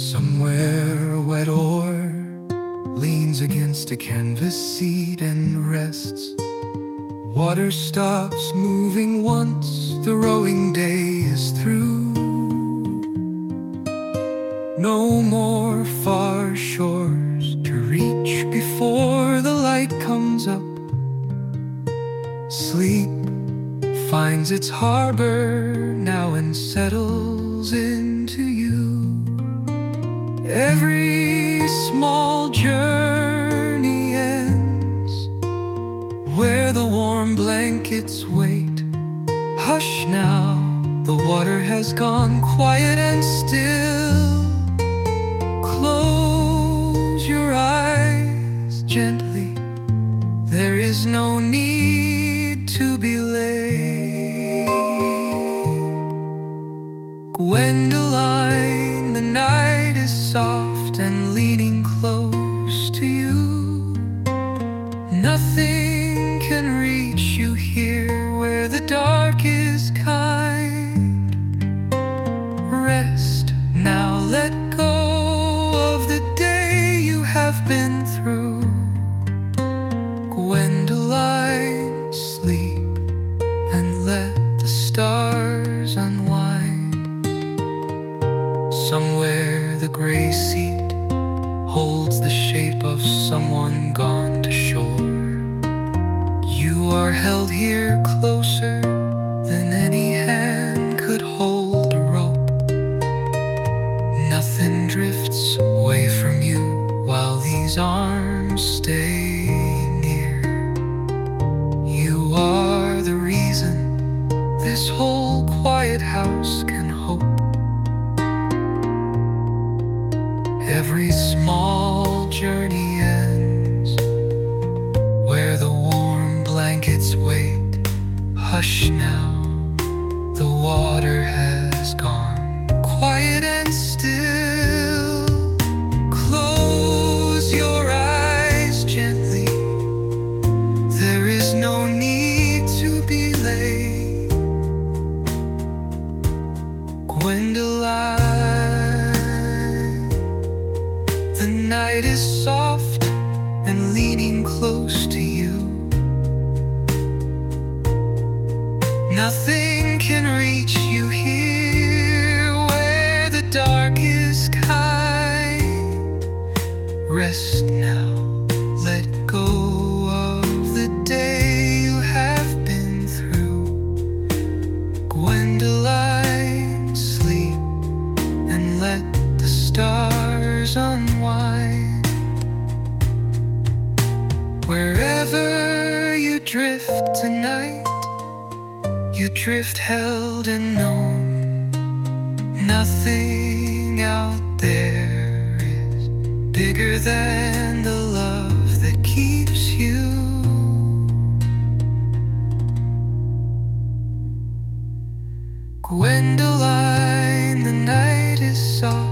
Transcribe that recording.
Somewhere a wet oar leans against a canvas seat and rests. Water stops moving once the rowing day is through. No more far shores to reach before the light comes up. Sleep finds its harbor now and settles into you. Every small journey ends where the warm blankets wait. Hush now, the water has gone quiet and still. Close your eyes gently, there is no need to be late. Gwendoline, the night is soft and leaning close to you. Nothing can reach you here where the dark is kind. Rest now, let go of the day you have been through. Gwendoline, sleep and let the stars unwind. Somewhere the gray seat holds the shape of someone gone to shore. You are held here closer than any hand could hold a rope. Nothing drifts away from you while these arms stay near. You are the reason this whole quiet house can hope. Every small journey ends where the warm blankets wait. Hush now, the water has gone quiet and still. Close your eyes gently, there is no need to be late. Gwendoline, the night is soft and leaning close to you. Nothing can reach you here where the dark is kind. Rest now, let go of the day you have been through. Gwendoline, sleep and let the stars unwind. Wherever you drift tonight, you drift held and known. Nothing out there is bigger than the love that keeps you. Gwendoline, the night is soft